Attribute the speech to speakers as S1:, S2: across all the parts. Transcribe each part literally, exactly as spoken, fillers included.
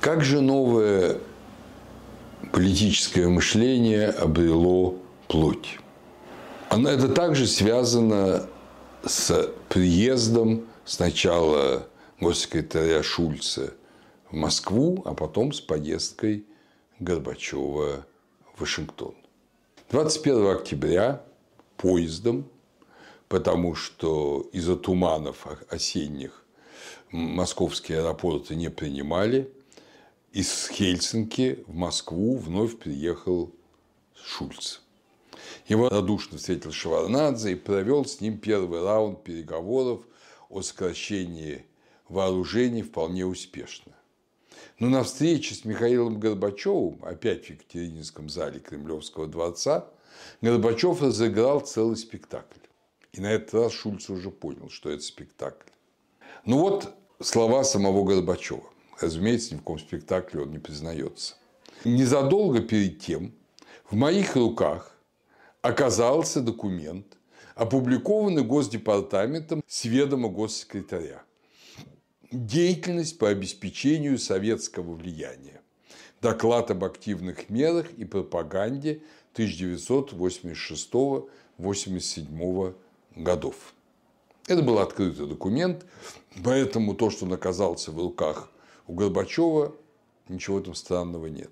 S1: Как же новое политическое мышление обрело плоть? Оно это также связано с приездом сначала госсекретаря Шульца в Москву, а потом с поездкой Горбачева в Вашингтон. двадцать первого октября поездом, потому что из-за туманов осенних московские аэропорты не принимали, из Хельсинки в Москву вновь приехал Шульц. Его радушно встретил Шеварднадзе и провел с ним первый раунд переговоров о сокращении вооружений вполне успешно. Но на встрече с Михаилом Горбачевым, опять в Екатерининском зале Кремлевского дворца, Горбачев разыграл целый спектакль. И на этот раз Шульц уже понял, что это спектакль. Ну вот слова самого Горбачева. Разумеется, ни в каком спектакле он не признается. Незадолго перед тем в моих руках оказался документ, опубликованный Госдепартаментом с ведома госсекретаря. Деятельность по обеспечению советского влияния. Доклад об активных мерах и пропаганде тысяча девятьсот восемьдесят шестого — восемьдесят седьмого годов. Это был открытый документ, поэтому то, что он оказался в руках у Горбачева, ничего в этом странного нет.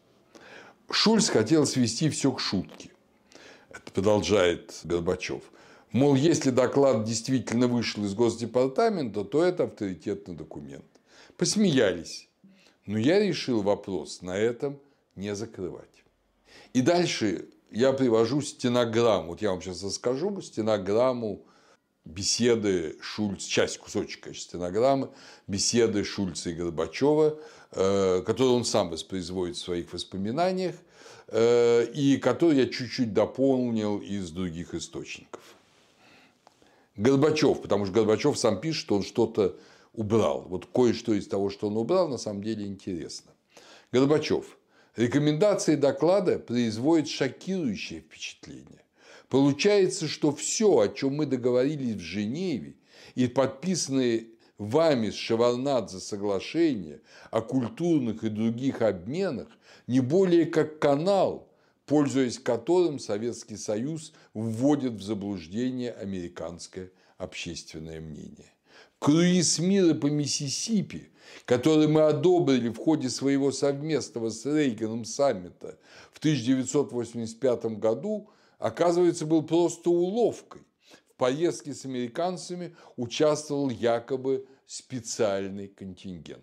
S1: Шульц хотел свести все к шутке. Это продолжает Горбачев. Мол, если доклад действительно вышел из Госдепартамента, то это авторитетный документ. Посмеялись. Но я решил вопрос на этом не закрывать. И дальше я привожу стенограмму. Вот я вам сейчас расскажу стенограмму беседы Шульца, часть кусочка стенограммы, беседы Шульца и Горбачева, которую он сам воспроизводит в своих воспоминаниях, и которую я чуть-чуть дополнил из других источников. Горбачев, потому что Горбачев сам пишет, что он что-то убрал. Вот кое-что из того, что он убрал, на самом деле интересно. Горбачев. Рекомендации доклада производят шокирующее впечатление. Получается, что все, о чем мы договорились в Женеве, и подписанные вами с Шеварднадзе соглашения о культурных и других обменах, не более как канал, пользуясь которым Советский Союз вводит в заблуждение американское общественное мнение. Круиз мира по Миссисипи, который мы одобрили в ходе своего совместного с Рейганом саммита в тысяча девятьсот восемьдесят пятом году, оказывается, был просто уловкой. В поездке с американцами участвовал якобы специальный контингент.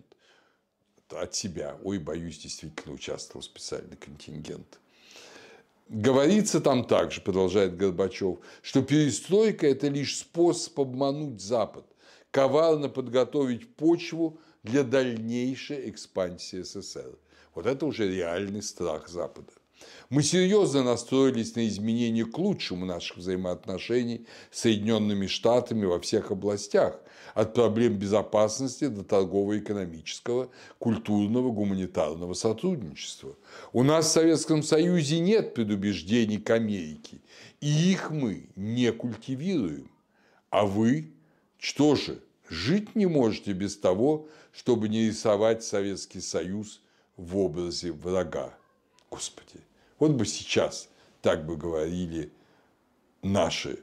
S1: От себя. Ой, боюсь, действительно участвовал специальный контингент. Говорится там также, продолжает Горбачев, что перестройка – это лишь способ обмануть Запад, коварно подготовить почву для дальнейшей экспансии СССР. Вот это уже реальный страх Запада. Мы серьезно настроились на изменение к лучшему наших взаимоотношений с Соединенными Штатами во всех областях, от проблем безопасности до торгово-экономического, культурного, гуманитарного сотрудничества. У нас в Советском Союзе нет предубеждений к Америке, и их мы не культивируем. А вы, что же, жить не можете без того, чтобы не рисовать Советский Союз в образе врага? Господи, вот бы сейчас так бы говорили наши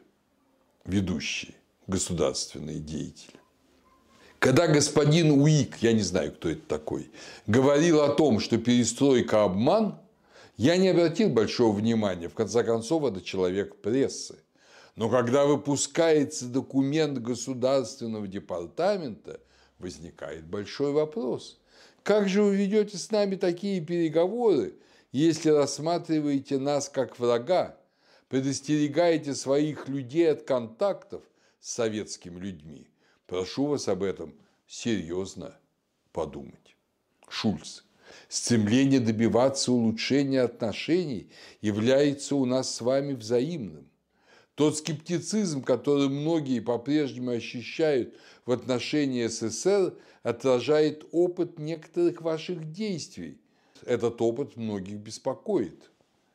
S1: ведущие государственные деятели. Когда господин Уик, я не знаю, кто это такой, говорил о том, что перестройка – обман, я не обратил большого внимания. В конце концов, это человек прессы. Но когда выпускается документ Государственного департамента, возникает большой вопрос. Как же вы ведете с нами такие переговоры, если рассматриваете нас как врага, предостерегаете своих людей от контактов с советскими людьми? Прошу вас об этом серьезно подумать. Шульц. Стремление добиваться улучшения отношений является у нас с вами взаимным. Тот скептицизм, который многие по-прежнему ощущают в отношении СССР, отражает опыт некоторых ваших действий. Этот опыт многих беспокоит.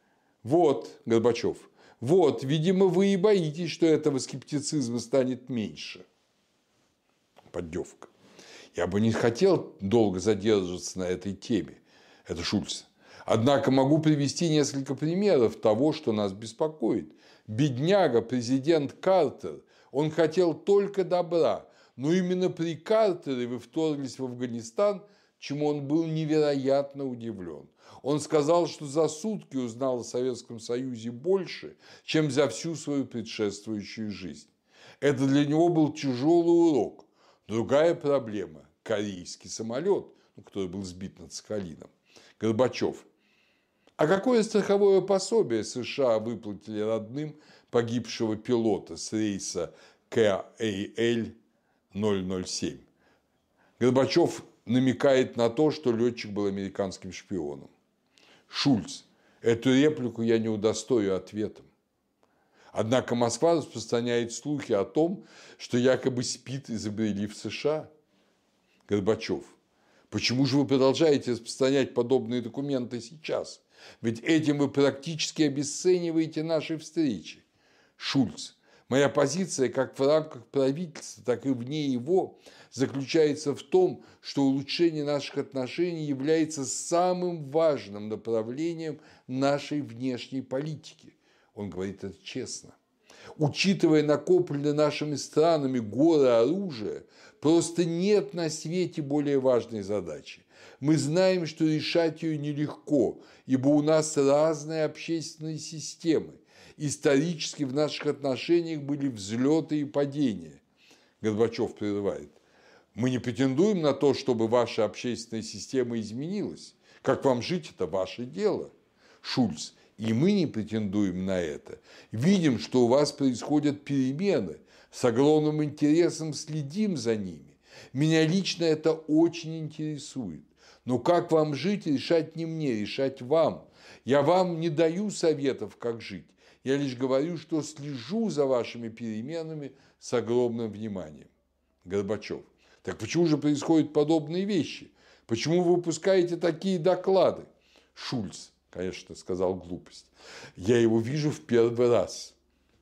S1: Вот, Горбачев, вот, видимо, вы и боитесь, что этого скептицизма станет меньше. Поддевка. Я бы не хотел долго задерживаться на этой теме. Это Шульц. Однако могу привести несколько примеров того, что нас беспокоит. Бедняга, президент Картер, он хотел только добра, но именно при Картере вы вторглись в Афганистан, чему он был невероятно удивлен. Он сказал, что за сутки узнал о Советском Союзе больше, чем за всю свою предшествующую жизнь. Это для него был тяжелый урок. Другая проблема – корейский самолет, который был сбит над Сахалином. Горбачев. А какое страховое пособие США выплатили родным погибшего пилота с рейса К А Л ноль ноль семь? Горбачев намекает на то, что летчик был американским шпионом. Шульц. Эту реплику я не удостою ответом. Однако Москва распространяет слухи о том, что якобы СПИД изобрели в США. Горбачев. Почему же вы продолжаете распространять подобные документы сейчас? Ведь этим вы практически обесцениваете наши встречи. Шульц. Моя позиция как в рамках правительства, так и вне его заключается в том, что улучшение наших отношений является самым важным направлением нашей внешней политики. Он говорит это честно. Учитывая накопленные нашими странами горы оружия, просто нет на свете более важной задачи. Мы знаем, что решать ее нелегко, ибо у нас разные общественные системы. Исторически в наших отношениях были взлеты и падения. Горбачев прерывает. Мы не претендуем на то, чтобы ваша общественная система изменилась. Как вам жить, это ваше дело. Шульц. И мы не претендуем на это. Видим, что у вас происходят перемены. С огромным интересом следим за ними. Меня лично это очень интересует. Но как вам жить, решать не мне, решать вам. Я вам не даю советов, как жить. Я лишь говорю, что слежу за вашими переменами с огромным вниманием. Горбачев. Так почему же происходят подобные вещи? Почему вы выпускаете такие доклады? Шульц. Конечно, сказал глупость. Я его вижу в первый раз.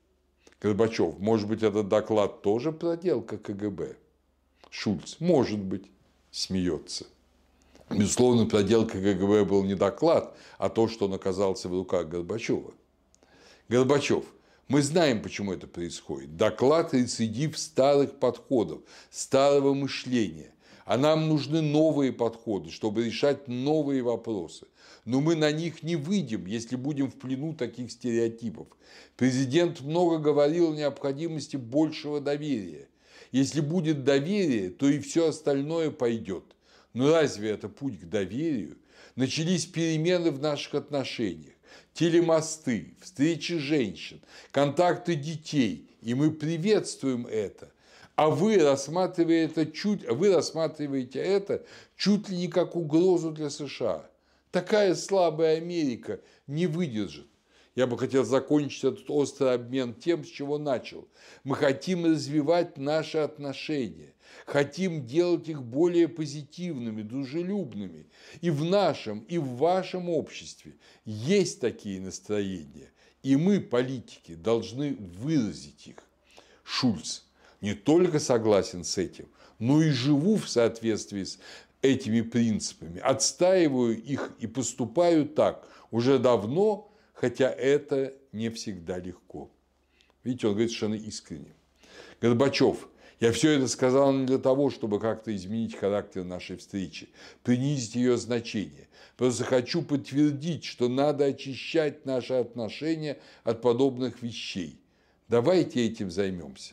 S1: Горбачев. Может быть, этот доклад тоже проделка Ка Гэ Бэ? Шульц. Может быть. Смеется. Безусловно, проделка Ка Гэ Бэ был не доклад, а то, что он оказался в руках Горбачева. Горбачев. Мы знаем, почему это происходит. Доклад – рецидив старых подходов, старого мышления. А нам нужны новые подходы, чтобы решать новые вопросы. Но мы на них не выйдем, если будем в плену таких стереотипов. Президент много говорил о необходимости большего доверия. Если будет доверие, то и все остальное пойдет. Но разве это путь к доверию? Начались перемены в наших отношениях. Телемосты, встречи женщин, контакты детей. И мы приветствуем это. А вы рассматриваете это чуть, вы рассматриваете это чуть ли не как угрозу для США. Такая слабая Америка не выдержит. Я бы хотел закончить этот острый обмен тем, с чего начал. Мы хотим развивать наши отношения. Хотим делать их более позитивными, дружелюбными. И в нашем, и в вашем обществе есть такие настроения. И мы, политики, должны выразить их. Шульц. Не только согласен с этим, но и живу в соответствии с этими принципами, отстаиваю их и поступаю так уже давно, хотя это не всегда легко. Видите, он говорит совершенно искренне. Горбачев. Я все это сказал не для того, чтобы как-то изменить характер нашей встречи, принизить ее значение. Просто хочу подтвердить, что надо очищать наши отношения от подобных вещей. Давайте этим займемся.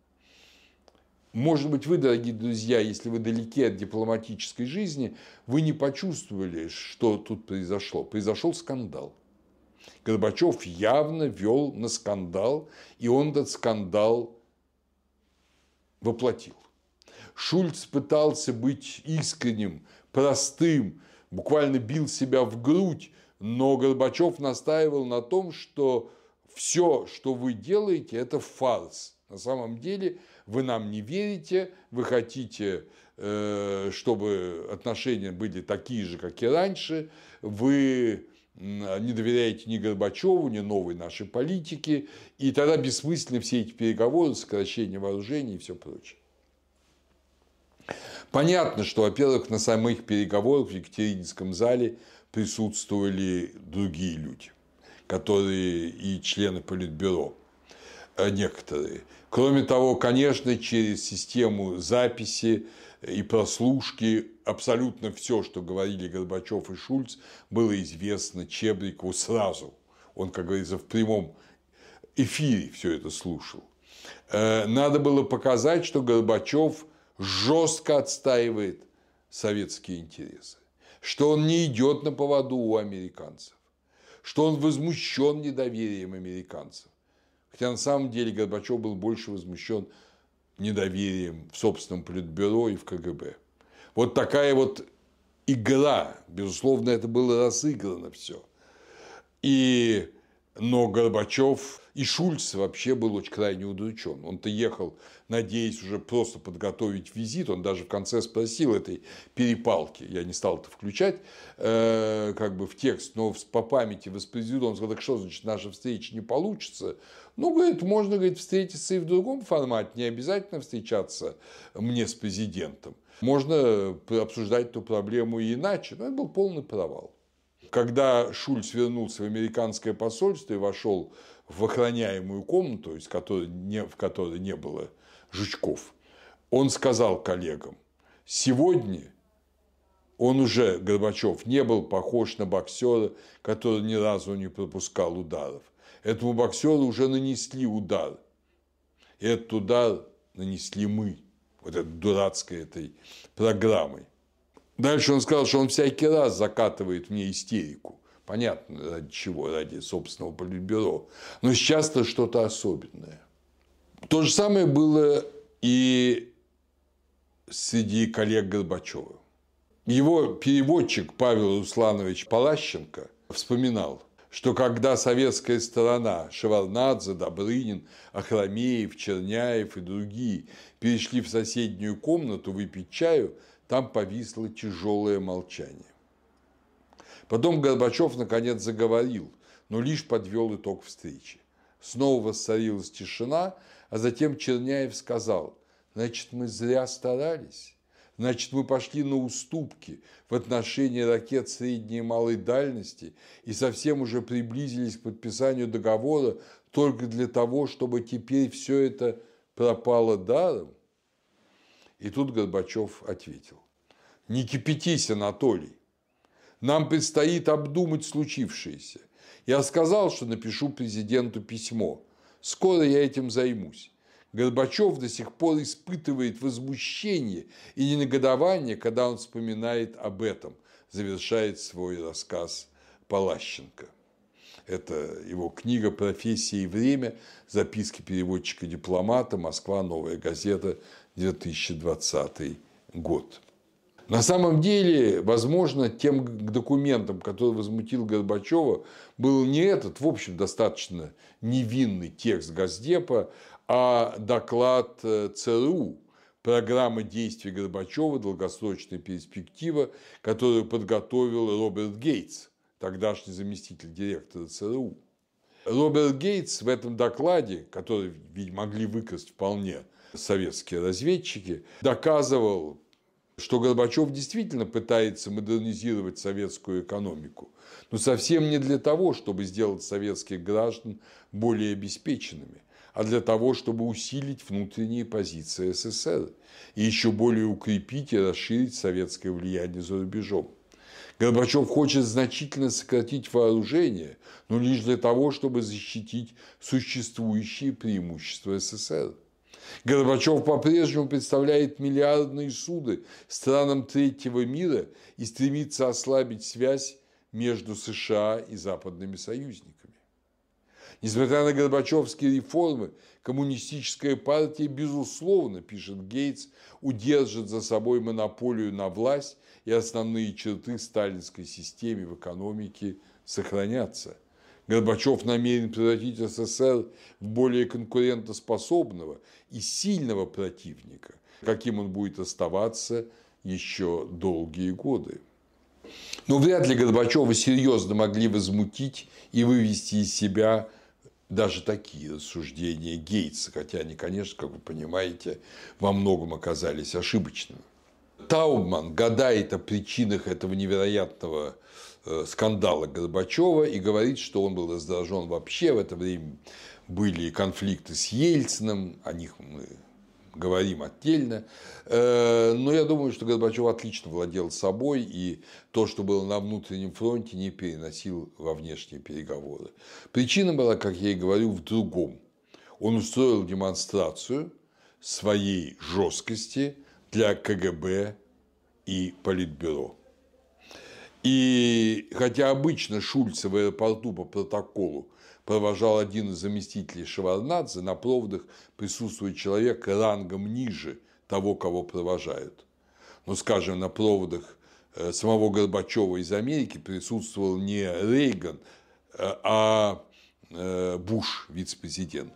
S1: Может быть, вы, дорогие друзья, если вы далеки от дипломатической жизни, вы не почувствовали, что тут произошло. Произошел скандал. Горбачев явно вел на скандал, и он этот скандал воплотил. Шульц пытался быть искренним, простым, буквально бил себя в грудь, но Горбачев настаивал на том, что все, что вы делаете, это фарс. На самом деле вы нам не верите, вы хотите, чтобы отношения были такие же, как и раньше, вы не доверяете ни Горбачеву, ни новой нашей политике, и тогда бессмысленны все эти переговоры, сокращение вооружений и все прочее. Понятно, что, во-первых, на самых переговорах в Екатерининском зале присутствовали другие люди, которые и члены Политбюро некоторые. Кроме того, конечно, через систему записи и прослушки абсолютно все, что говорили Горбачев и Шульц, было известно Чебрикову сразу. Он, как говорится, в прямом эфире все это слушал. Надо было показать, что Горбачев жестко отстаивает советские интересы, что он не идет на поводу у американцев, что он возмущен недоверием американцев. Хотя на самом деле Горбачев был больше возмущен недоверием в собственном Политбюро и в ка гэ бэ. Вот такая вот игра, безусловно, это было разыграно все. И, но Горбачев и Шульц вообще был очень крайне удручен. Он-то ехал, надеясь уже просто подготовить визит. Он даже в конце спросил этой перепалки. Я не стал это включать э, как бы в текст, но по памяти воспроизведу. Он сказал: так что, значит, наша встреча не получится? Ну, говорит, можно, говорит, встретиться и в другом формате. Не обязательно встречаться мне с президентом. Можно обсуждать эту проблему и иначе. Но это был полный провал. Когда Шульц вернулся в американское посольство и вошел в охраняемую комнату, из которой не, в которой не было Жучков, он сказал коллегам: сегодня он уже, Горбачев, не был похож на боксера, который ни разу не пропускал ударов. Этому боксеру уже нанесли удар. И этот удар нанесли мы, вот этой дурацкой этой программой. Дальше он сказал, что он всякий раз закатывает мне истерику. Понятно, ради чего, ради собственного Политбюро. Но сейчас-то что-то особенное. То же самое было и среди коллег Горбачева. Его переводчик Павел Русланович Палащенко вспоминал, что когда советская сторона, Шеварднадзе, Добрынин, Ахрамеев, Черняев и другие перешли в соседнюю комнату выпить чаю, там повисло тяжелое молчание. Потом Горбачев наконец заговорил, но лишь подвел итог встречи. Снова воцарилась тишина, а затем Черняев сказал: значит, мы зря старались, значит, мы пошли на уступки в отношении ракет средней и малой дальности и совсем уже приблизились к подписанию договора только для того, чтобы теперь все это пропало даром. И тут Горбачев ответил: не кипятись, Анатолий. Нам предстоит обдумать случившееся. Я сказал, что напишу президенту письмо. Скоро я этим займусь. Горбачев до сих пор испытывает возмущение и негодование, когда он вспоминает об этом, завершает свой рассказ Палащенко. Это его книга «Профессия и время. Записки переводчика-дипломата. Москва. Новая газета. две тысячи двадцатый год». На самом деле, возможно, тем документом, который возмутил Горбачева, был не этот, в общем, достаточно невинный текст Госдепа, а доклад цэ эр у, программа действий Горбачева «Долгосрочная перспектива», которую подготовил Роберт Гейтс, тогдашний заместитель директора цэ эр у. Роберт Гейтс в этом докладе, который ведь могли выкрасть вполне советские разведчики, доказывал, что Горбачев действительно пытается модернизировать советскую экономику, но совсем не для того, чтобы сделать советских граждан более обеспеченными, а для того, чтобы усилить внутренние позиции эс эс эр и еще более укрепить и расширить советское влияние за рубежом. Горбачев хочет значительно сократить вооружение, но лишь для того, чтобы защитить существующие преимущества эс эс эр. Горбачев по-прежнему представляет миллиардные суды странам третьего мира и стремится ослабить связь между США и западными союзниками. Несмотря на горбачевские реформы, коммунистическая партия, безусловно, пишет Гейтс, удержит за собой монополию на власть, и основные черты сталинской системы в экономике сохранятся. Горбачев намерен превратить эс эс эр в более конкурентоспособного и сильного противника, каким он будет оставаться еще долгие годы. Но вряд ли Горбачева серьезно могли возмутить и вывести из себя даже такие рассуждения Гейтса, хотя они, конечно, как вы понимаете, во многом оказались ошибочными. Таубман гадает о причинах этого невероятного скандала Горбачева и говорит, что он был раздражен вообще. В это время были конфликты с Ельциным, о них мы говорим отдельно. Но я думаю, что Горбачев отлично владел собой, и то, что было на внутреннем фронте, не переносил во внешние переговоры. Причина была, как я и говорю, в другом. Он устроил демонстрацию своей жесткости для ка гэ бэ и Политбюро. И хотя обычно Шульца в аэропорту по протоколу провожал один из заместителей Шеварднадзе, на проводах присутствует человек рангом ниже того, кого провожают. Но, скажем, на проводах самого Горбачева из Америки присутствовал не Рейган, а Буш, вице-президент.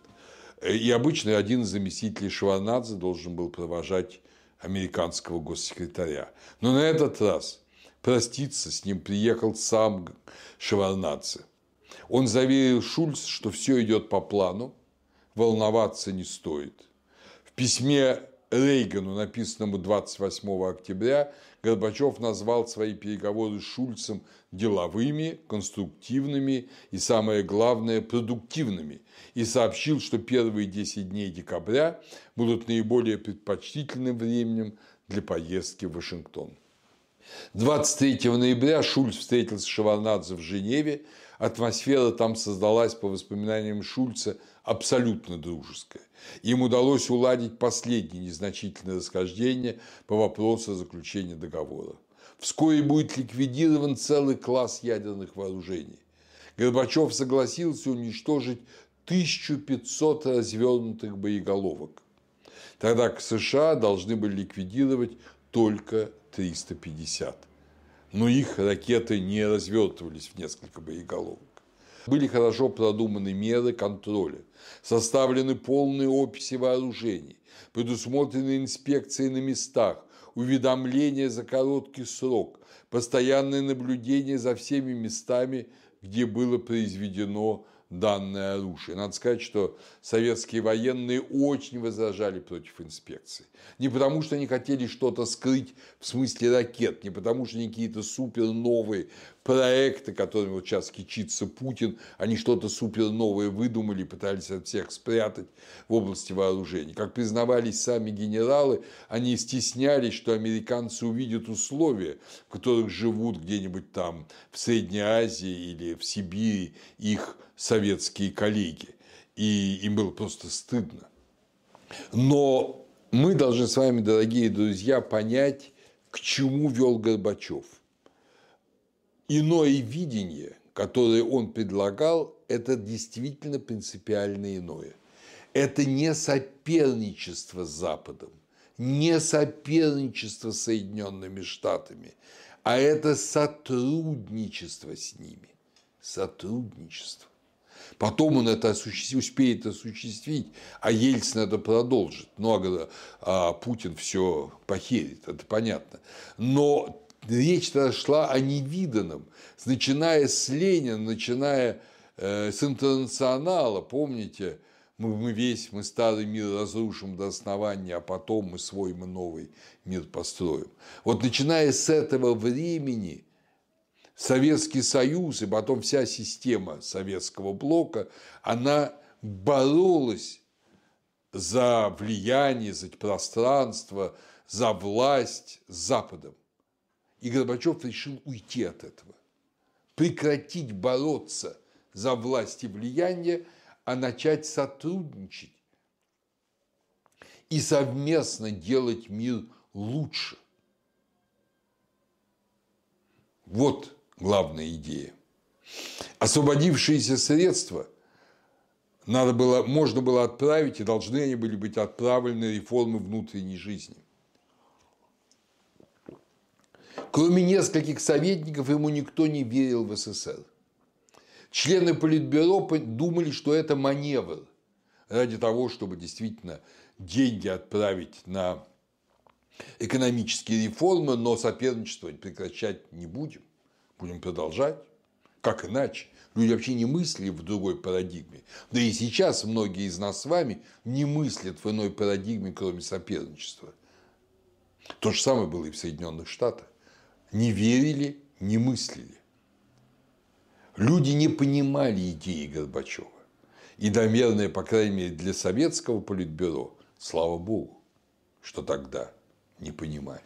S1: И обычно один из заместителей Шеварднадзе должен был провожать американского госсекретаря. Но на этот раз проститься с ним приехал сам Шеварднадзе. Он заверил Шульца, что все идет по плану, волноваться не стоит. В письме Рейгану, написанному двадцать восьмого октября, Горбачев назвал свои переговоры с Шульцем деловыми, конструктивными и, самое главное, продуктивными, и сообщил, что первые десять дней декабря будут наиболее предпочтительным временем для поездки в Вашингтон. двадцать третьего ноября Шульц встретился с Шеварднадзе в Женеве. Атмосфера там создалась, по воспоминаниям Шульца, абсолютно дружеская. Им удалось уладить последние незначительные расхождения по вопросу заключения договора. Вскоре будет ликвидирован целый класс ядерных вооружений. Горбачев согласился уничтожить тысячу пятьсот развернутых боеголовок, тогда как США должны были ликвидировать только триста пятьдесят. Но их ракеты не развертывались в несколько боеголовок. Были хорошо продуманы меры контроля, составлены полные описи вооружений, предусмотрены инспекции на местах, уведомления за короткий срок, постоянное наблюдение за всеми местами, где было произведено данное оружие. Надо сказать, что советские военные очень возражали против инспекции. Не потому, что они хотели что-то скрыть в смысле ракет, не потому, что они какие-то супер новые проекты, которыми вот сейчас кичится Путин, они что-то супер новое выдумали, пытались от всех спрятать в области вооружений. Как признавались сами генералы, они стеснялись, что американцы увидят условия, в которых живут где-нибудь там в Средней Азии или в Сибири их советские коллеги. И им было просто стыдно. Но мы должны с вами, дорогие друзья, понять, к чему вел Горбачев. Иное видение, которое он предлагал, это действительно принципиально иное. Это не соперничество с Западом, не соперничество с Соединенными Штатами, а это сотрудничество с ними. Сотрудничество. Потом он это успеет осуществить, а Ельцин это продолжит. Ну, а Путин все похерит, это понятно. Но речь шла о невиданном, начиная с Ленина, начиная с Интернационала. Помните, мы, мы весь, мы старый мир разрушим до основания, а потом мы свой, мы новый мир построим. Вот начиная с этого времени Советский Союз и потом вся система советского блока, она боролась за влияние, за пространство, за власть с Западом. И Горбачев решил уйти от этого, прекратить бороться за власть и влияние, а начать сотрудничать и совместно делать мир лучше. Вот главная идея. Освободившиеся средства надо было, можно было отправить, и должны они были быть отправлены на реформы внутренней жизни. Кроме нескольких советников, ему никто не верил в эс эс эс. Члены Политбюро думали, что это маневр ради того, чтобы действительно деньги отправить на экономические реформы, но соперничество прекращать не будем. Будем продолжать. Как иначе? Люди вообще не мыслили в другой парадигме. Да и сейчас многие из нас с вами не мыслят в иной парадигме, кроме соперничества. То же самое было и в Соединенных Штатах. Не верили, не мыслили. Люди не понимали идеи Горбачева. И, наверное, по крайней мере, для советского политбюро, слава богу, что тогда не понимали.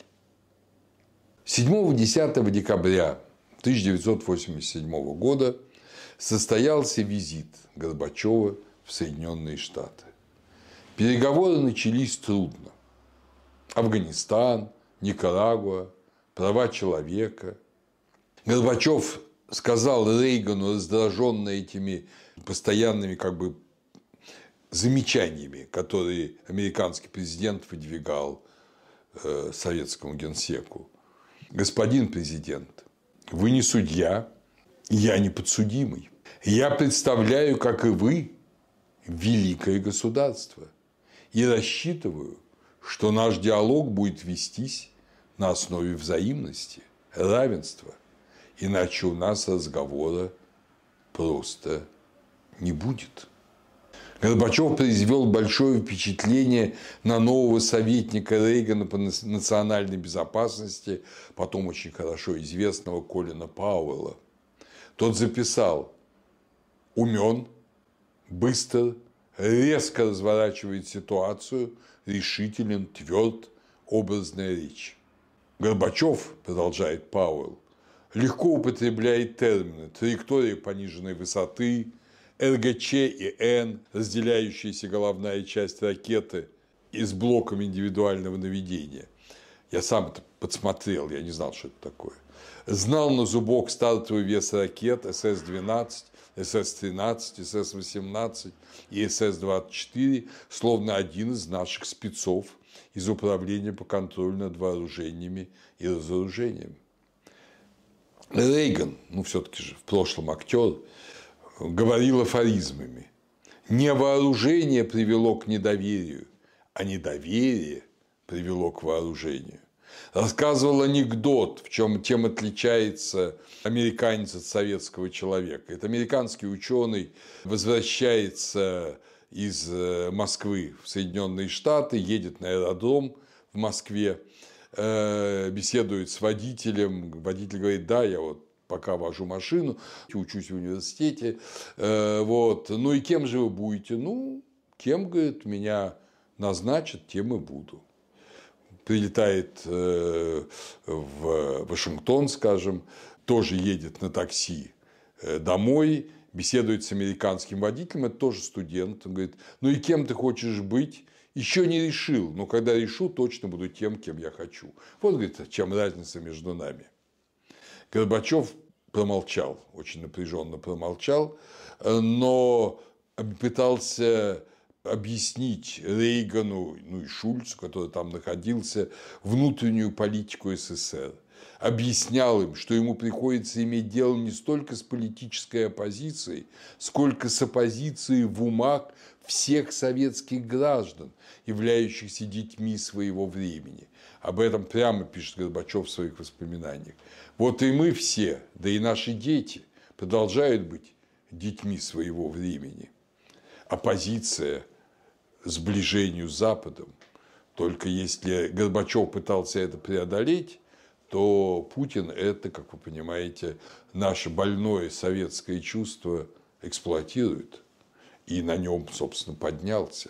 S1: седьмого-десятого декабря тысяча девятьсот восемьдесят седьмого года состоялся визит Горбачева в Соединенные Штаты. Переговоры начались трудно. Афганистан, Никарагуа, права человека. Горбачев сказал Рейгану, раздраженный этими постоянными как бы замечаниями, которые американский президент выдвигал э, советскому генсеку: господин президент, вы не судья, я не подсудимый. Я представляю, как и вы, великое государство. И рассчитываю, что наш диалог будет вестись на основе взаимности, равенства. Иначе у нас разговора просто не будет. Горбачев произвел большое впечатление на нового советника Рейгана по национальной безопасности, потом очень хорошо известного Колина Пауэлла. Тот записал: умен, быстр, резко разворачивает ситуацию, решителен, тверд, образная речь. Горбачев, продолжает Пауэлл, легко употребляет термины: траектория пониженной высоты, эр гэ че и Н, разделяющаяся головная часть ракеты, и с блоком индивидуального наведения. Я сам это подсмотрел, я не знал, что это такое. Знал на зубок стартовый вес ракет эс эс двенадцать, эс эс тринадцать, эс эс восемнадцать и эс эс двадцать четыре, словно один из наших спецов из Управления по контролю над вооружениями и разоружением. Рейган, ну все-таки же в прошлом актер, говорил афоризмами: не вооружение привело к недоверию, а недоверие привело к вооружению. Рассказывал анекдот, в чем тем отличается американец от советского человека. Это американский ученый возвращается из Москвы в Соединенные Штаты, едет на аэродром в Москве, беседует с водителем. Водитель говорит: да, я вот пока вожу машину, учусь в университете. Вот. Ну и кем же вы будете? Ну, кем, говорит, меня назначат, тем и буду. Прилетает в Вашингтон, скажем, тоже едет на такси домой, беседует с американским водителем, это тоже студент. Он говорит: ну и кем ты хочешь быть? Еще не решил, но когда решу, точно буду тем, кем я хочу. Вот, говорит, чем разница между нами. Горбачев промолчал, очень напряженно промолчал, но пытался объяснить Рейгану, ну и Шульцу, который там находился, внутреннюю политику эс эс эс эр. Объяснял им, что ему приходится иметь дело не столько с политической оппозицией, сколько с оппозицией в умах всех советских граждан, являющихся детьми своего времени. Об этом прямо пишет Горбачев в своих воспоминаниях. Вот и мы все, да и наши дети, продолжают быть детьми своего времени. Оппозиция сближению с Западом. Только если Горбачев пытался это преодолеть, то Путин это, как вы понимаете, наше больное советское чувство эксплуатирует. И на нем, собственно, поднялся.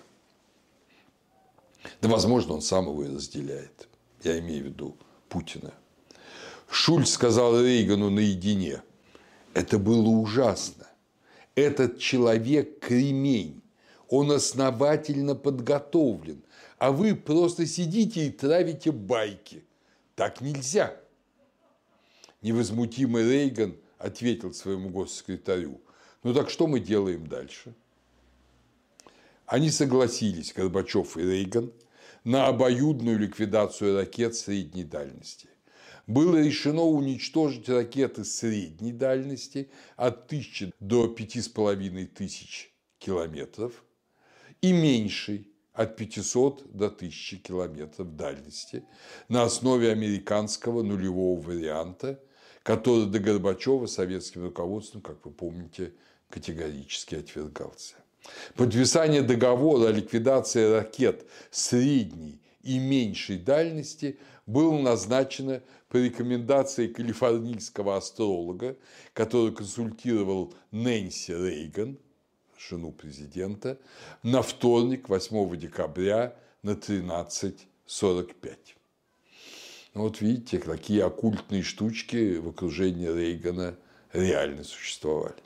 S1: Да, возможно, он сам его и разделяет. Я имею в виду Путина. Шульц сказал Рейгану наедине: это было ужасно. Этот человек кремень. Он основательно подготовлен. А вы просто сидите и травите байки. Так нельзя. Невозмутимый Рейган ответил своему госсекретарю: ну так что мы делаем дальше? Они согласились, Горбачев и Рейган, на обоюдную ликвидацию ракет средней дальности. Было решено уничтожить ракеты средней дальности от тысячи до пяти с половиной тысяч километров и меньшей от пятисот до тысячи километров дальности на основе американского нулевого варианта, который до Горбачева советским руководством, как вы помните, категорически отвергался. Подписание договора о ликвидации ракет средней и меньшей дальности было назначено по рекомендации калифорнийского астролога, который консультировал Нэнси Рейган, жену президента, на вторник, восьмого декабря на тринадцать сорок пять. Вот видите, такие оккультные штучки в окружении Рейгана реально существовали.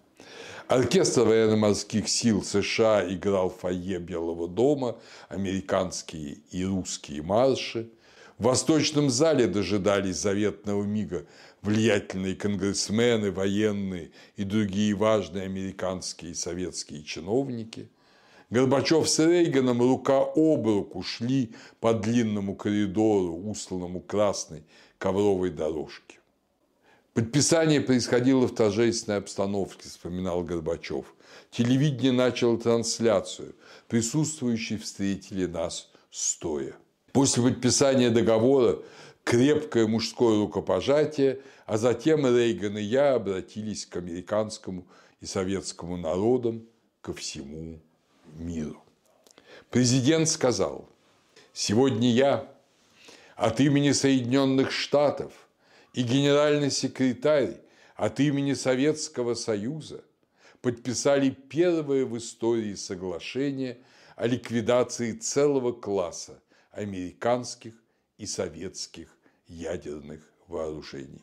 S1: Оркестр военно-морских сил США играл в фойе Белого дома американские и русские марши. В Восточном зале дожидались заветного мига влиятельные конгрессмены, военные и другие важные американские и советские чиновники. Горбачев с Рейганом рука об руку шли по длинному коридору, устланному красной ковровой дорожке. Подписание происходило в торжественной обстановке, вспоминал Горбачев. Телевидение начало трансляцию. Присутствующие встретили нас стоя. После подписания договора крепкое мужское рукопожатие, а затем Рейган и я обратились к американскому и советскому народам, ко всему миру. Президент сказал: «Сегодня я от имени Соединенных Штатов и генеральный секретарь от имени Советского Союза подписали первое в истории соглашение о ликвидации целого класса американских и советских ядерных вооружений.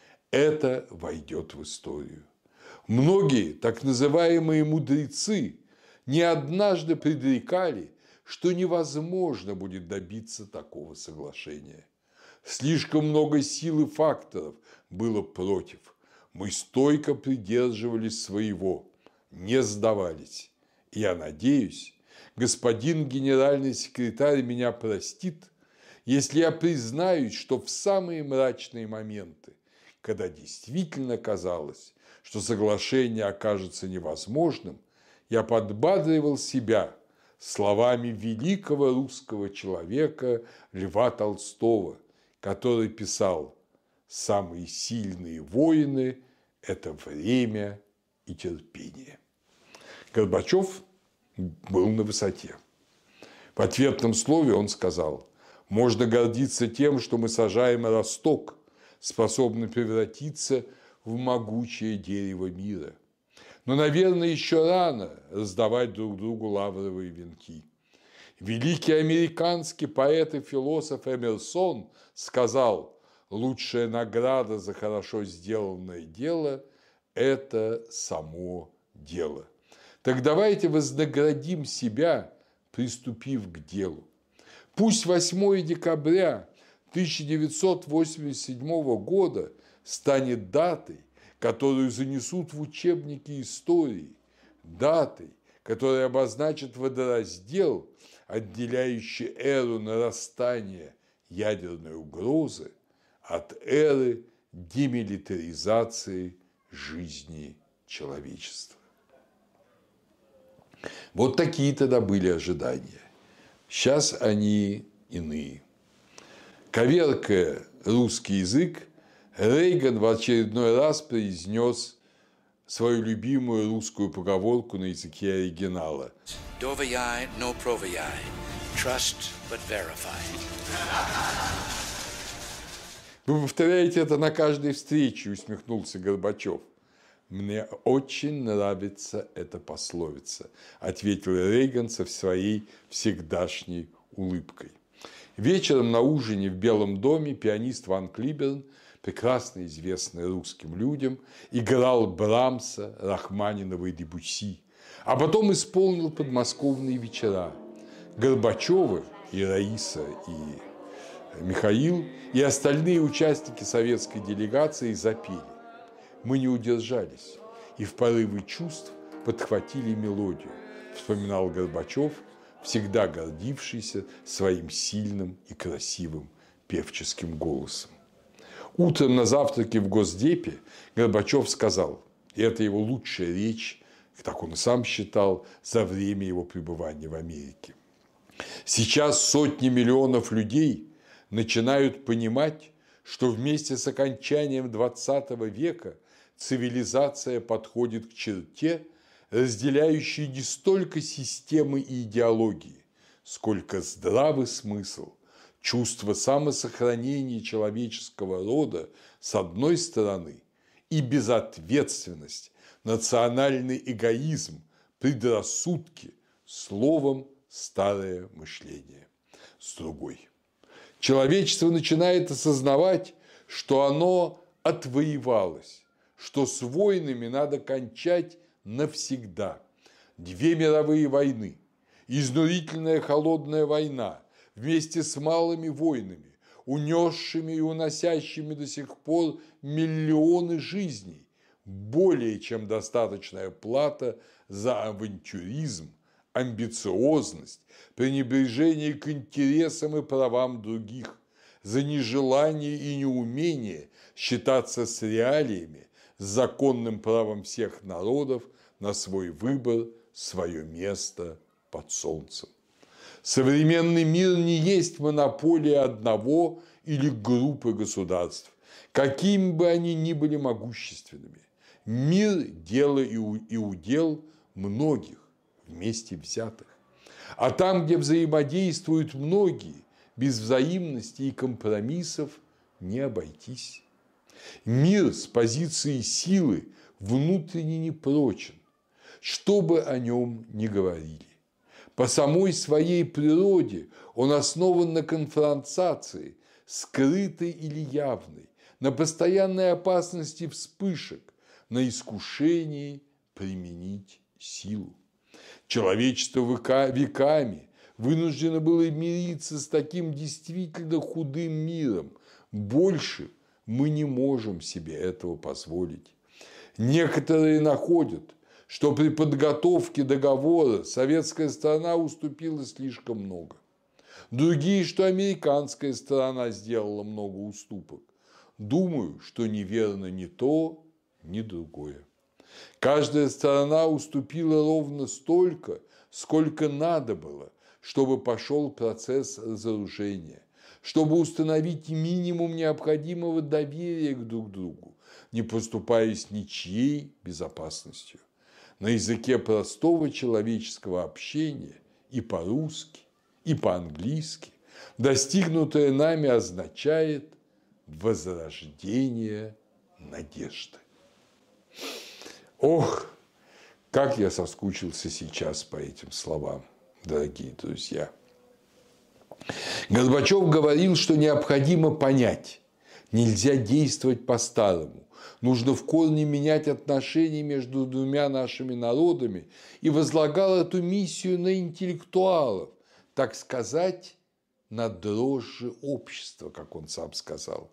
S1: Это войдет в историю. Многие так называемые мудрецы не однажды предрекали, что невозможно будет добиться такого соглашения. Слишком много сил и факторов было против. Мы стойко придерживались своего, не сдавались. Я надеюсь, господин генеральный секретарь меня простит, если я признаюсь, что в самые мрачные моменты, когда действительно казалось, что соглашение окажется невозможным, я подбадривал себя словами великого русского человека Льва Толстого, который писал: «Самые сильные воины – это время и терпение». Горбачев был на высоте. В ответном слове он сказал: «Можно гордиться тем, что мы сажаем росток, способный превратиться в могучее дерево мира. Но, наверное, еще рано раздавать друг другу лавровые венки. Великий американский поэт и философ Эмерсон сказал: лучшая награда за хорошо сделанное дело – это само дело. Так давайте вознаградим себя, приступив к делу. Пусть восьмое декабря тысяча девятьсот восемьдесят седьмого года станет датой, которую занесут в учебники истории, датой, которая обозначит водораздел, отделяющий эру нарастания ядерной угрозы от эры демилитаризации жизни человечества. Вот такие тогда были ожидания. Сейчас они иные. Коверкая русский язык, Рейган в очередной раз произнес свою любимую русскую поговорку на языке оригинала.
S2: Doviai no proviai. Trust but verify.
S1: Вы повторяете это на каждой встрече, усмехнулся Горбачев. Мне очень нравится эта пословица, ответил Рейган со своей всегдашней улыбкой. Вечером на ужине в Белом доме пианист Ван Клиберн, прекрасно известный русским людям, играл Брамса, Рахманинова и Дебюсси, а потом исполнил подмосковные вечера. Горбачевы и Раиса, и Михаил, и остальные участники советской делегации запели. Мы не удержались и в порыве чувств подхватили мелодию, вспоминал Горбачев, всегда гордившийся своим сильным и красивым певческим голосом. Утром на завтраке в Госдепе Горбачев сказал, и это его лучшая речь, так он и сам считал, за время его пребывания в Америке. Сейчас сотни миллионов людей начинают понимать, что вместе с окончанием двадцатого века цивилизация подходит к черте, разделяющей не столько системы и идеологии, сколько здравый смысл, чувство самосохранения человеческого рода с одной стороны и безответственность, национальный эгоизм, предрассудки, словом, старое мышление с другой. Человечество начинает осознавать, что оно отвоевалось, что с войнами надо кончать навсегда. Две мировые войны, изнурительная холодная война вместе с малыми войнами, унесшими и уносящими до сих пор миллионы жизней, более чем достаточная плата за авантюризм, амбициозность, пренебрежение к интересам и правам других, за нежелание и неумение считаться с реалиями, с законным правом всех народов на свой выбор, свое место под солнцем. Современный мир не есть монополия одного или группы государств, какими бы они ни были могущественными. Мир – дело и удел многих вместе взятых. А там, где взаимодействуют многие, без взаимности и компромиссов не обойтись. Мир с позиции силы внутренне непрочен, что бы о нем ни говорили. По самой своей природе он основан на конфронтации, скрытой или явной, на постоянной опасности вспышек, на искушении применить силу. Человечество веками вынуждено было мириться с таким действительно худым миром. Больше мы не можем себе этого позволить. Некоторые находят, что при подготовке договора советская сторона уступила слишком много. Другие, что американская сторона сделала много уступок. Думаю, что неверно ни то, ни другое. Каждая сторона уступила ровно столько, сколько надо было, чтобы пошел процесс разоружения, чтобы установить минимум необходимого доверия к друг другу, не поступаясь ничьей безопасностью. На языке простого человеческого общения и по-русски, и по-английски достигнутое нами означает возрождение надежды. Ох, как я соскучился сейчас по этим словам, дорогие друзья. Горбачев говорил, что необходимо понять, нельзя действовать по-старому, нужно в корне менять отношения между двумя нашими народами, и возлагал эту миссию на интеллектуалов, так сказать, на дрожжи общества, как он сам сказал.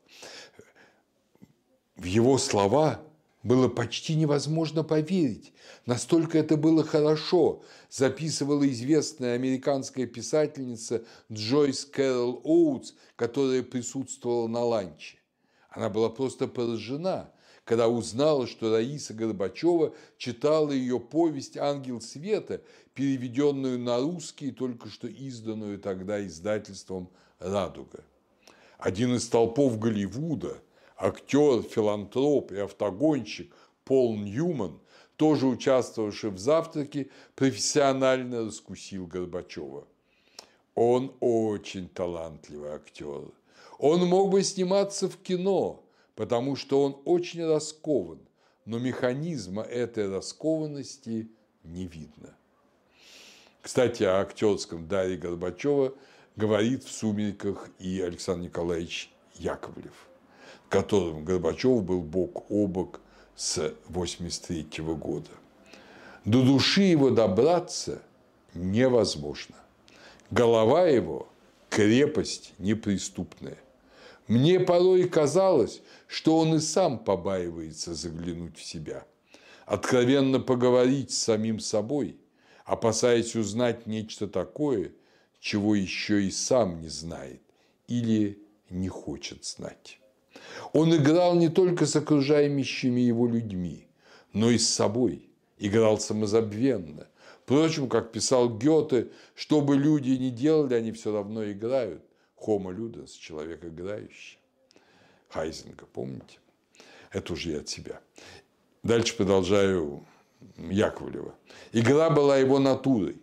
S1: В его слова было почти невозможно поверить, настолько это было хорошо, записывала известная американская писательница Джойс Кэрол Оутс, которая присутствовала на ланче. Она была просто поражена, когда узнала, что Раиса Горбачева читала ее повесть «Ангел света», переведенную на русский, только что изданную тогда издательством «Радуга». Один из столпов Голливуда, актер, филантроп и автогонщик Пол Ньюман, тоже участвовавший в «Завтраке», профессионально раскусил Горбачева. Он очень талантливый актер. Он мог бы сниматься в кино, потому что он очень раскован, но механизма этой раскованности не видно. Кстати, о актерском даре Горбачева говорит в «Сумерках» и Александр Николаевич Яковлев, которым Горбачев был бок о бок с восемьдесят третьего года. До души его добраться невозможно. Голова его – крепость неприступная. Мне порой казалось, что он и сам побаивается заглянуть в себя, откровенно поговорить с самим собой, опасаясь узнать нечто такое, чего еще и сам не знает или не хочет знать. Он играл не только с окружающими его людьми, но и с собой, играл самозабвенно. Впрочем, как писал Гёте, что бы люди ни делали, они все равно играют. Homo ludens, человек играющий. Хайзенга, помните? Это уже я от себя. Дальше продолжаю Яковлева. Игра была его натурой.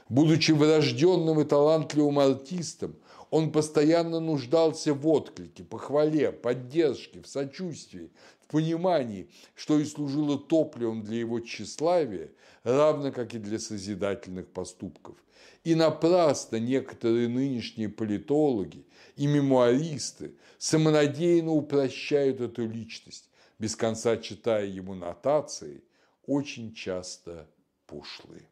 S1: Будучи врожденным и талантливым артистом, он постоянно нуждался в отклике, похвале, поддержке, в сочувствии, в понимании, что и служило топливом для его тщеславия, равно как и для созидательных поступков. И напрасно некоторые нынешние политологи и мемуаристы самонадеянно упрощают эту личность, без конца читая ему нотации, очень часто пошлые.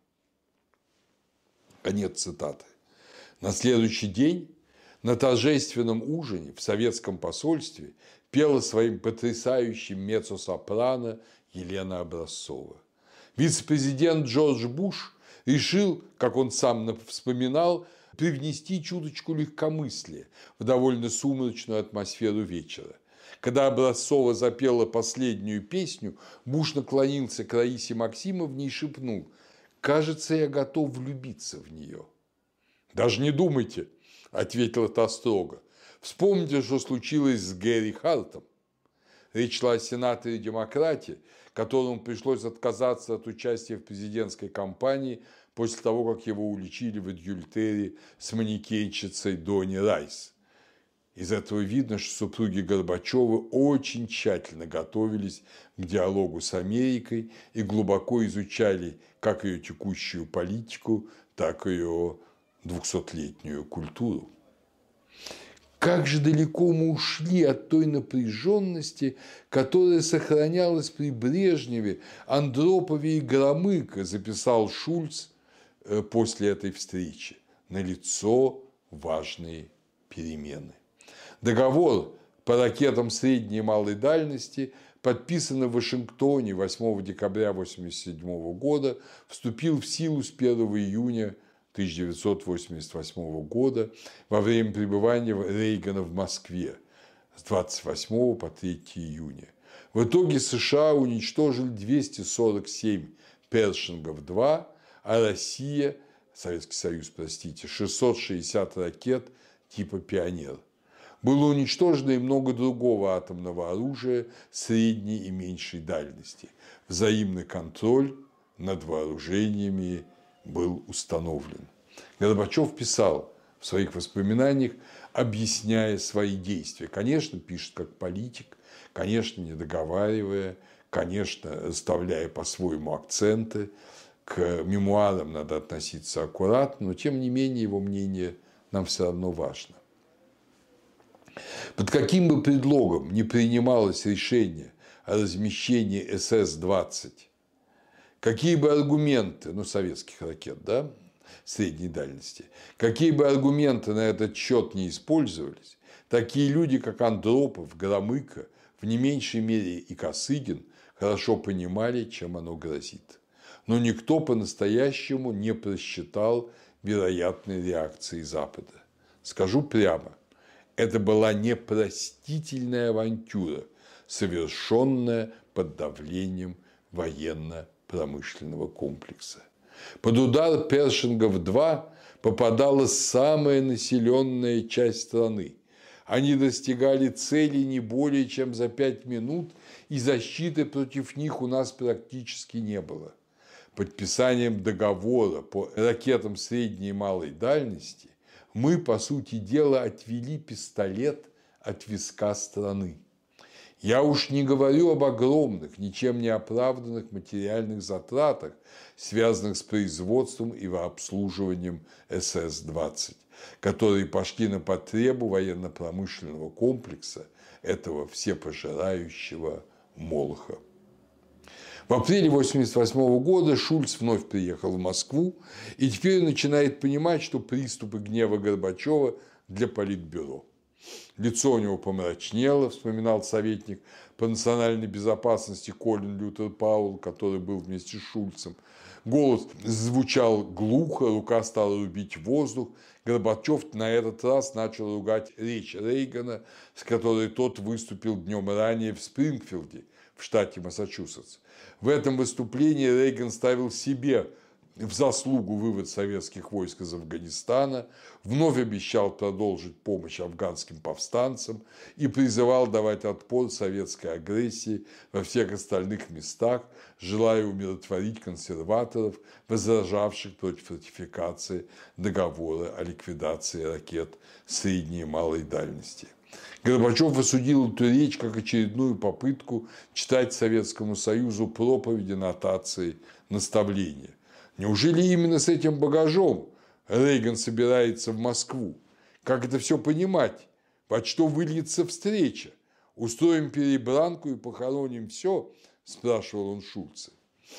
S1: Конец цитаты. На следующий день на торжественном ужине в советском посольстве пела своим потрясающим меццо-сопрано Елена Образцова. Вице-президент Джордж Буш решил, как он сам вспоминал, привнести чуточку легкомыслия в довольно сумрачную атмосферу вечера. Когда Образцова запела последнюю песню, Буш наклонился к Раисе Максимовне и шепнул: «Кажется, я готов влюбиться в нее». «Даже не думайте», – ответила та строго. «Вспомните, что случилось с Гэри Хартом». Речь шла о сенаторе-демократе, которому пришлось отказаться от участия в президентской кампании после того, как его уличили в адюльтере с манекенщицей Донни Райс. Из этого видно, что супруги Горбачевы очень тщательно готовились к диалогу с Америкой и глубоко изучали как ее текущую политику, так и ее двухсотлетнюю культуру. Как же далеко мы ушли от той напряженности, которая сохранялась при Брежневе, Андропове и Громыко, записал Шульц после этой встречи. Налицо важные перемены. Договор по ракетам средней и малой дальности, подписанный в Вашингтоне восьмого декабря тысяча девятьсот восемьдесят седьмого года, вступил в силу с первого июня тысяча девятьсот восемьдесят восьмого года во время пребывания Рейгана в Москве с двадцать восьмого по третье июня. В итоге США уничтожили двести сорок семь Першингов два, а Россия, Советский Союз, простите, шестьсот шестьдесят ракет типа «Пионер». Было уничтожено и много другого атомного оружия средней и меньшей дальности. Взаимный контроль над вооружениями был установлен. Горбачев писал в своих воспоминаниях, объясняя свои действия. Конечно, пишет как политик, конечно, не договаривая, конечно, расставляя по-своему акценты. К мемуарам надо относиться аккуратно, но тем не менее его мнение нам все равно важно. Под каким бы предлогом ни принималось решение о размещении эс эс двадцать, какие бы аргументы, ну, советских ракет, да, средней дальности, какие бы аргументы на этот счет не использовались, такие люди, как Андропов, Громыко, в не меньшей мере и Косыгин, хорошо понимали, чем оно грозит. Но никто по-настоящему не просчитал вероятной реакции Запада. Скажу прямо, это была непростительная авантюра, совершенная под давлением военно-промышленного комплекса. Под удар Першингов два попадала самая населенная часть страны. Они достигали цели не более чем за пять минут, и защиты против них у нас практически не было. Подписанием договора по ракетам средней и малой дальности мы, по сути дела, отвели пистолет от виска страны. Я уж не говорю об огромных, ничем не оправданных материальных затратах, связанных с производством и обслуживанием эс эс двадцать, которые пошли на потребу военно-промышленного комплекса этого всепожирающего молоха. В апреле тысяча девятьсот восемьдесят восьмого года Шульц вновь приехал в Москву и теперь начинает понимать, что приступы гнева Горбачева для Политбюро. Лицо у него помрачнело, вспоминал советник по национальной безопасности Колин Лютер Пауэлл, который был вместе с Шульцем. Голос звучал глухо, рука стала рубить воздух. Горбачев на этот раз начал ругать речь Рейгана, с которой тот выступил днем ранее в Спрингфилде, в штате Массачусетс. В этом выступлении Рейган ставил себе в заслугу вывод советских войск из Афганистана, вновь обещал продолжить помощь афганским повстанцам и призывал давать отпор советской агрессии во всех остальных местах, желая умиротворить консерваторов, возражавших против ратификации договора о ликвидации ракет средней и малой дальности. Горбачев осудил эту речь как очередную попытку читать Советскому Союзу проповеди, нотации, наставления. Неужели именно с этим багажом Рейган собирается в Москву? Как это все понимать? Во что выльется встреча? Устроим перебранку и похороним все? Спрашивал он Шульца.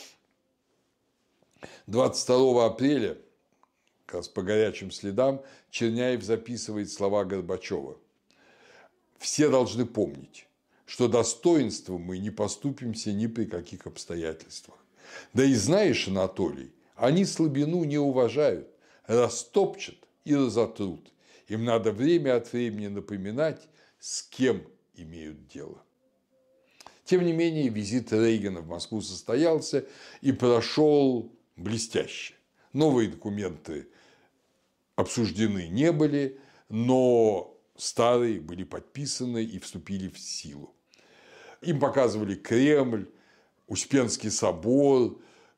S1: двадцать второго апреля, как раз по горячим следам, Черняев записывает слова Горбачева. Все должны помнить, что достоинством мы не поступимся ни при каких обстоятельствах. Да и знаешь, Анатолий, они слабину не уважают, растопчут и разотрут. Им надо время от времени напоминать, с кем имеют дело. Тем не менее, визит Рейгана в Москву состоялся и прошел блестяще. Новые документы обсуждены не были, но старые были подписаны и вступили в силу. Им показывали Кремль, Успенский собор.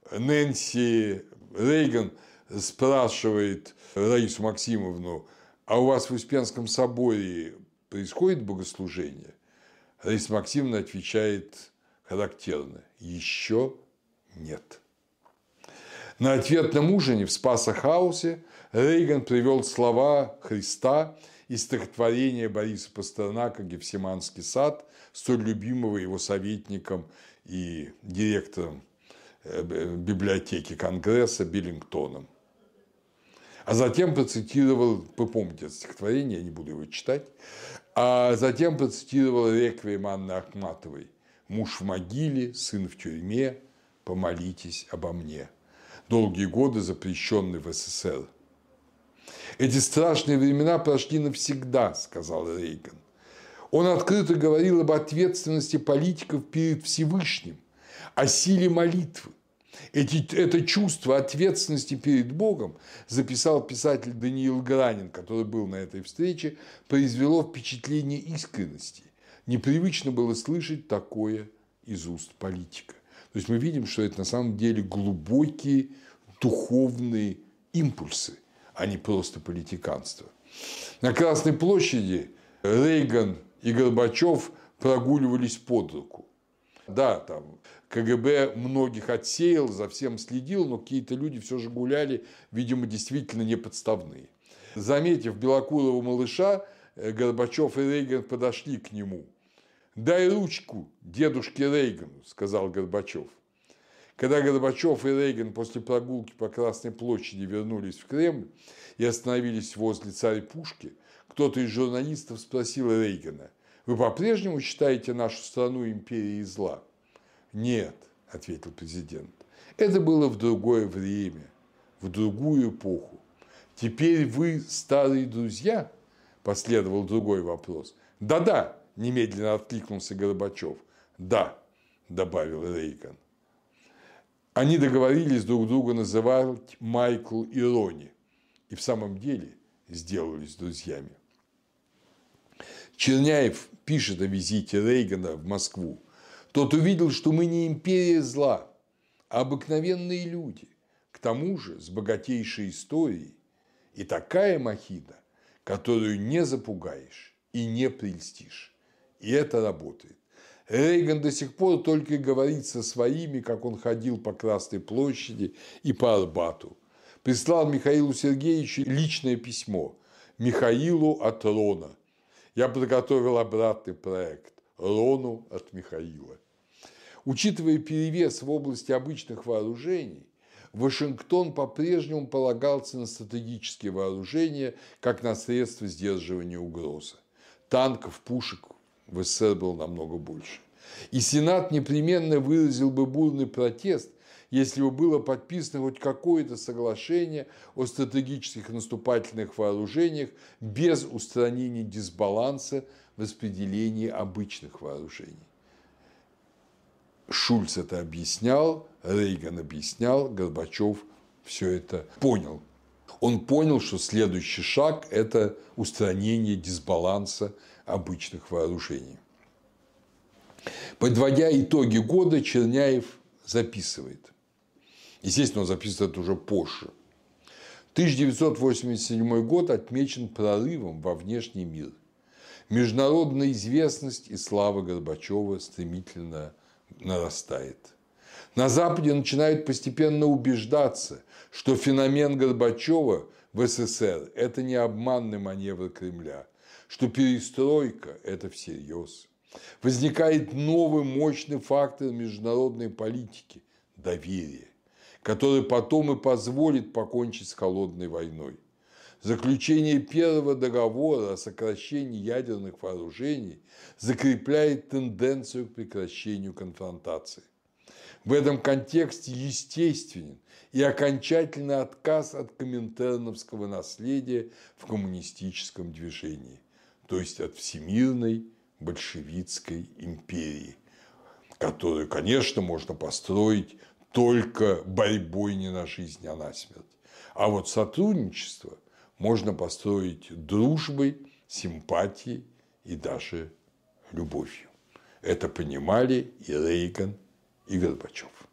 S1: Нэнси Рейган спрашивает Раису Максимовну: а у вас в Успенском соборе происходит богослужение? Раиса Максимовна отвечает характерно: еще нет. На ответном ужине в Спасо-хаусе Рейган привел слова Христа из стихотворения Бориса Пастернака «Гефсиманский сад», столь любимого его советником и директором библиотеки Конгресса Биллингтоном. А затем процитировал, вы помните это стихотворение, я не буду его читать, а затем процитировал реквием Анны Ахматовой: «Муж в могиле, сын в тюрьме, помолитесь обо мне», долгие годы запрещенный в СССР. «Эти страшные времена прошли навсегда», – сказал Рейган. Он открыто говорил об ответственности политиков перед Всевышним, о силе молитвы. Эти, это чувство ответственности перед Богом, записал писатель Даниил Гранин, который был на этой встрече, произвело впечатление искренности. Непривычно было слышать такое из уст политика. То есть мы видим, что это на самом деле глубокие духовные импульсы, а не просто политиканство. На Красной площади Рейган и Горбачев прогуливались под руку. Да, там КГБ многих отсеял, за всем следил, но какие-то люди все же гуляли, видимо, действительно не подставные. Заметив белокурого малыша, Горбачев и Рейган подошли к нему. «Дай ручку дедушке Рейгану», – сказал Горбачев. Когда Горбачев и Рейган после прогулки по Красной площади вернулись в Кремль и остановились возле Царь-Пушки, кто-то из журналистов спросил Рейгана: «Вы по-прежнему считаете нашу страну империей зла?» «Нет», – ответил президент, – «это было в другое время, в другую эпоху. Теперь вы старые друзья?» – последовал другой вопрос. «Да-да», – немедленно откликнулся Горбачев. «Да», – добавил Рейган. Они договорились друг друга называть Майкл и Ронни, и в самом деле сделались друзьями. Черняев пишет о визите Рейгана в Москву. «Тот увидел, что мы не империя зла, а обыкновенные люди, к тому же с богатейшей историей, и такая махина, которую не запугаешь и не прельстишь. И это работает». Рейган до сих пор только и говорит со своими, как он ходил по Красной площади и по Арбату. Прислал Михаилу Сергеевичу личное письмо. Михаилу от Рона. Я подготовил обратный проект. Рону от Михаила. Учитывая перевес в области обычных вооружений, Вашингтон по-прежнему полагался на стратегические вооружения как на средства сдерживания угрозы. Танков, пушек в СССР было намного больше. И Сенат непременно выразил бы бурный протест, если бы было подписано хоть какое-то соглашение о стратегических наступательных вооружениях без устранения дисбаланса в распределении обычных вооружений. Шульц это объяснял, Рейган объяснял, Горбачев все это понял. Он понял, что следующий шаг – это устранение дисбаланса обычных вооружений. Подводя итоги года, Черняев записывает. Естественно, он записывает это уже позже. тысяча девятьсот восемьдесят седьмой год отмечен прорывом во внешний мир. Международная известность и слава Горбачева стремительно нарастает. На Западе начинают постепенно убеждаться, что феномен Горбачева в СССР – это не обманный маневр Кремля, что перестройка – это всерьез. Возникает новый мощный фактор международной политики – доверие, который потом и позволит покончить с холодной войной. Заключение первого договора о сокращении ядерных вооружений закрепляет тенденцию к прекращению конфронтации. В этом контексте естественен и окончательный отказ от коминтерновского наследия в коммунистическом движении, то есть от всемирной большевистской империи, которую, конечно, можно построить только борьбой не на жизнь, а на смерть. А вот сотрудничество можно построить дружбой, симпатией и даже любовью. Это понимали и Рейган, и Горбачев.